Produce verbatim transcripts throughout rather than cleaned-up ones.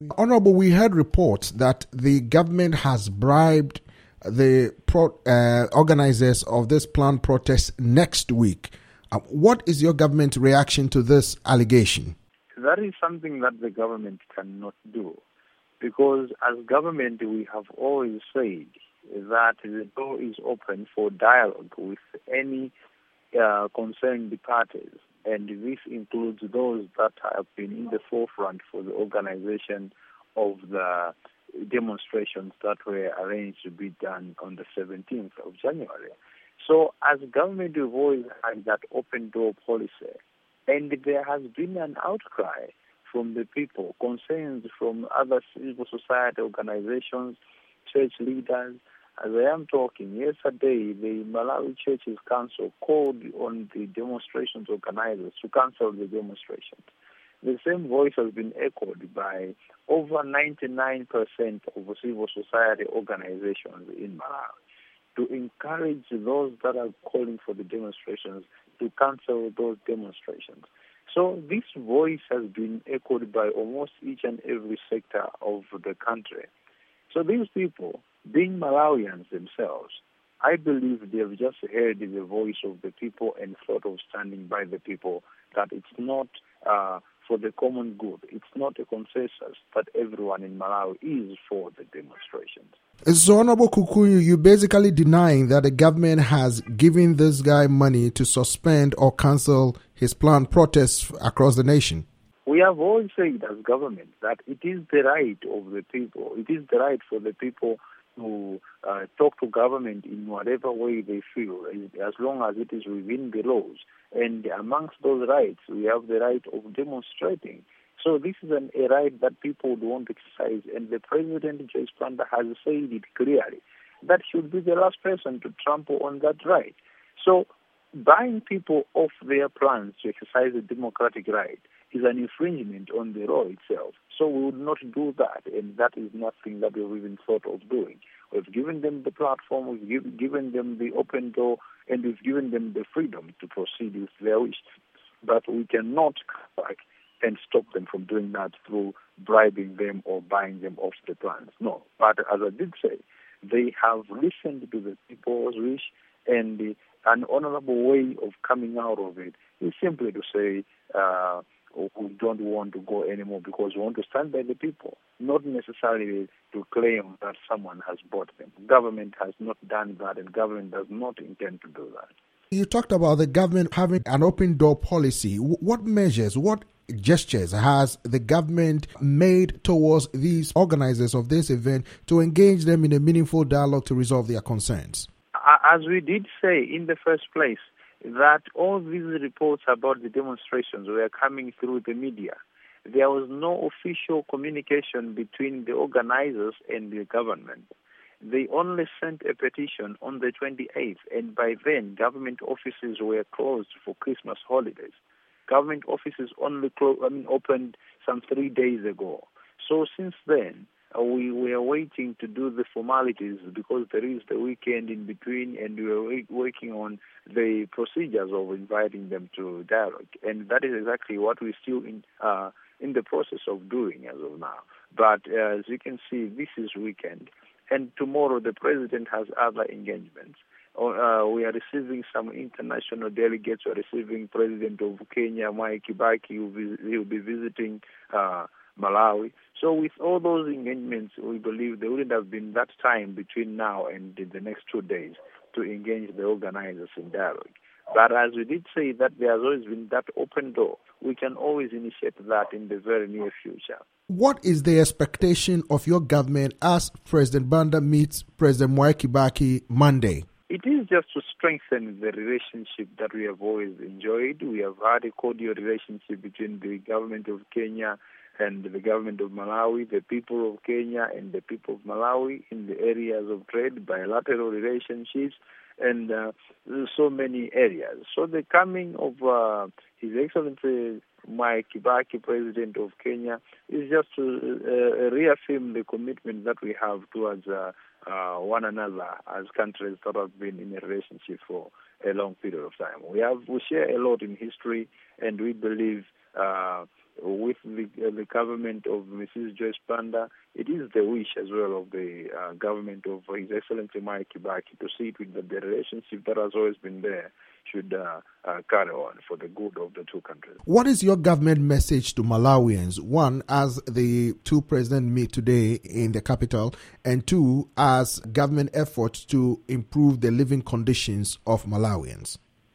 Honorable, we heard reports that the government has bribed the pro, uh, organizers of this planned protest next week. Uh, what is your government reaction to this allegation? That is something that the government cannot do, because as government we have always said that the door is open for dialogue with any uh, concerned parties, and this includes those that have been in the forefront for the organization of the demonstrations that were arranged to be done on the seventeenth of January. So as government, we've always had that open door policy, and there has been an outcry from the people, concerns from other civil society organizations, church leaders. As I am talking, yesterday the Malawi Churches Council called on the demonstrations organizers to cancel the demonstrations. The same voice has been echoed by over ninety-nine percent of civil society organizations in Malawi to encourage those that are calling for the demonstrations to cancel those demonstrations. So this voice has been echoed by almost each and every sector of the country. So these people, being Malawians themselves, I believe they have just heard the voice of the people and thought of standing by the people, that it's not uh, for the common good. It's not a consensus that everyone in Malawi is for the demonstrations. So, Honorable Kukuyu, you're basically denying that the government has given this guy money to suspend or cancel his planned protests across the nation. We have always said as government that it is the right of the people, it is the right for the people to uh, talk to government in whatever way they feel, as long as it is within the laws. And amongst those rights, we have the right of demonstrating. So this is an, a right that people would want to exercise, and the President, Joyce Banda, has said it clearly that he should be the last person to trample on that right. So buying people off their plans to exercise a democratic right is an infringement on the law itself. So we would not do that, and that is nothing that we've even thought of doing. We've given them the platform, we've give, given them the open door, and we've given them the freedom to proceed with their wish. But we cannot come back and stop them from doing that through bribing them or buying them off the plans. No. But as I did say, they have listened to the people's wish, and the, an honorable way of coming out of it is simply to say, uh, we don't want to go anymore because we want to stand by the people, not necessarily to claim that someone has bought them. Government has not done that, and government does not intend to do that. You talked about the government having an open door policy. What measures, what gestures has the government made towards these organizers of this event to engage them in a meaningful dialogue to resolve their concerns? As we did say in the first place, that all these reports about the demonstrations were coming through the media. There was no official communication between the organizers and the government. They only sent a petition on the twenty-eighth, and by then government offices were closed for Christmas holidays. Government offices only clo- I mean, opened some three days ago. So since then, uh, we were waiting to do the formalities because there is the weekend in between, and we were wait- working on the procedures of inviting them to dialogue. And that is exactly what we're still in uh, in the process of doing as of now. But uh, as you can see, this is weekend, and tomorrow the president has other engagements. Uh, we are receiving some international delegates. We are receiving President of Kenya, Mwai Kibaki. He will be, he will be visiting uh, Malawi. So with all those engagements, we believe there wouldn't have been that time between now and the next two days to engage the organizers in dialogue. But as we did say that there has always been that open door, we can always initiate that in the very near future. What is the expectation of your government as President Banda meets President Mwai Kibaki Monday? It is just to strengthen the relationship that we have always enjoyed. We have had a cordial relationship between the government of Kenya and the government of Malawi, the people of Kenya and the people of Malawi in the areas of trade, bilateral relationships, and uh, so many areas. So the coming of uh, His Excellency Mwai Kibaki, President of Kenya, is just to uh, reaffirm the commitment that we have towards uh, uh, one another as countries that have been in a relationship for a long period of time. We have we share a lot in history, and we believe uh, with the, uh, the government of Missus Joyce Banda. It is the wish as well of the uh, government of His Excellency Mwai Kibaki to see to it that the relationship that has always been there should uh, uh, carry on for the good of the two countries. What is your government message to Malawians? One, as the two presidents meet today in the capital, and two, as government efforts to improve the living conditions of Malawians.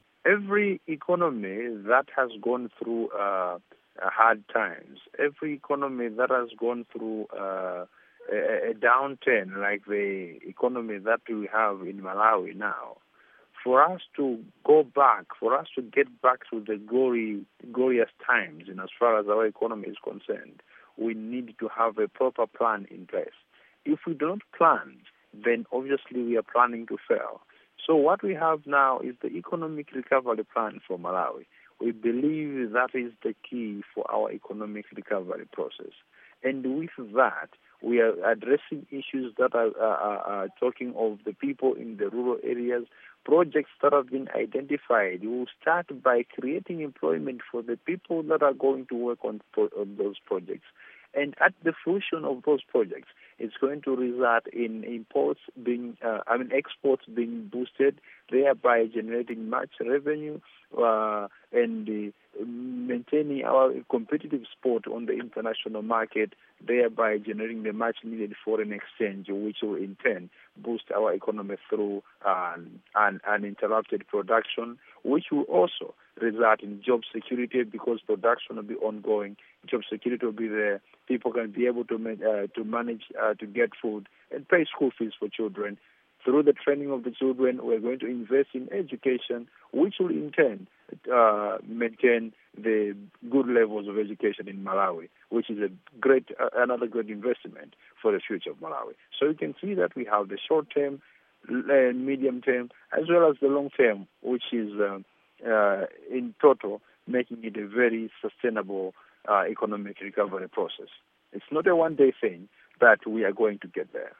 Every economy that has gone through uh, hard times, every economy that has gone through uh, a, a downturn like the economy that we have in Malawi now, for us to go back, for us to get back to the glory, glorious times, in as far as our economy is concerned, we need to have a proper plan in place. If we don't plan, then obviously we are planning to fail. So what we have now is the economic recovery plan for Malawi. We believe that is the key for our economic recovery process. And with that, we are addressing issues that are, are, are talking of the people in the rural areas, projects that have been identified. We will start by creating employment for the people that are going to work on, on those projects. And at the fruition of those projects, it's going to result in imports being, uh, I mean, exports being boosted, thereby generating much revenue uh, and uh, maintaining our competitive spot on the international market, thereby generating the much needed foreign exchange, which will in turn boost our economy through uh, an uninterrupted production, which will also result in job security because production will be ongoing, job security will be there, people can be able to uh, to manage uh, to get food and pay school fees for children. Through the training of the children, we're going to invest in education, which will in turn uh, maintain the good levels of education in Malawi, which is a great uh, another good investment for the future of Malawi. So you can see that we have the short term, uh, medium term, as well as the long term, which is uh, uh, in total making it a very sustainable uh, economic recovery process. It's not a one-day thing, but we are going to get there.